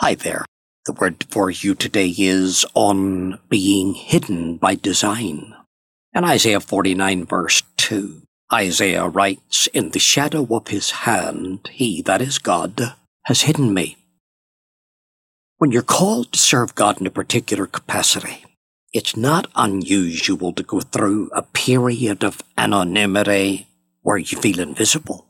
Hi there. The word for you today is on being hidden by design. In Isaiah 49 verse 2, Isaiah writes, "In the shadow of his hand, he, that is God, has hidden me." When you're called to serve God in a particular capacity, it's not unusual to go through a period of anonymity where you feel invisible.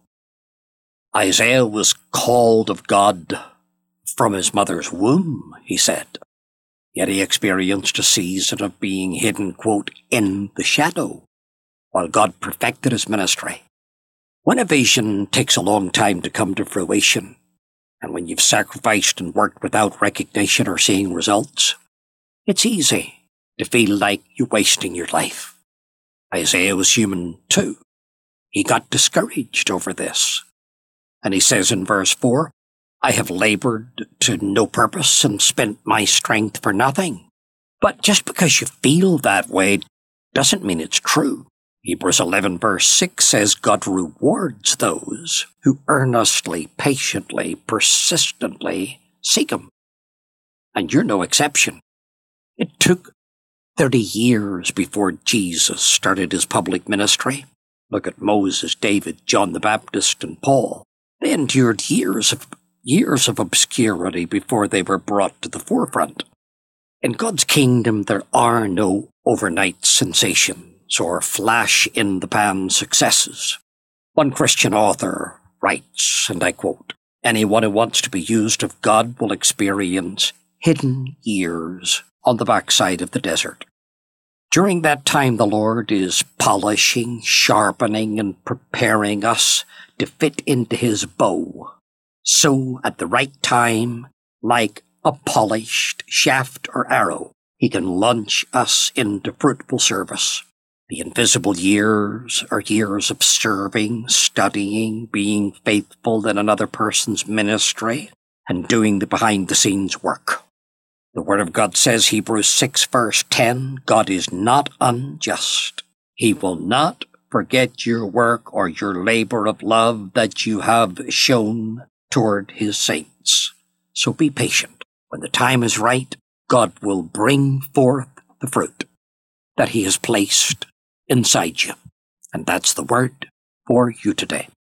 Isaiah was called of God from his mother's womb, he said. Yet he experienced a season of being hidden, quote, in the shadow, while God perfected his ministry. When a vision takes a long time to come to fruition, and when you've sacrificed and worked without recognition or seeing results, it's easy to feel like you're wasting your life. Isaiah was human too. He got discouraged over this. And he says in verse 4, "I have labored to no purpose and spent my strength for nothing." But just because you feel that way doesn't mean it's true. Hebrews 11 verse 6 says God rewards those who earnestly, patiently, persistently seek Him. And you're no exception. It took 30 years before Jesus started his public ministry. Look at Moses, David, John the Baptist, and Paul. They endured years of obscurity before they were brought to the forefront. In God's kingdom, there are no overnight sensations or flash-in-the-pan successes. One Christian author writes, and I quote, "Anyone who wants to be used of God will experience hidden years on the backside of the desert. During that time, the Lord is polishing, sharpening, and preparing us to fit into His bow. So, at the right time, like a polished shaft or arrow, He can launch us into fruitful service. The invisible years are years of serving, studying, being faithful in another person's ministry, and doing the behind-the-scenes work. The Word of God says, Hebrews 6 verse 10, God is not unjust. He will not forget your work or your labor of love that you have shown toward His saints. So be patient. When the time is right, God will bring forth the fruit that He has placed inside you. And that's the word for you today.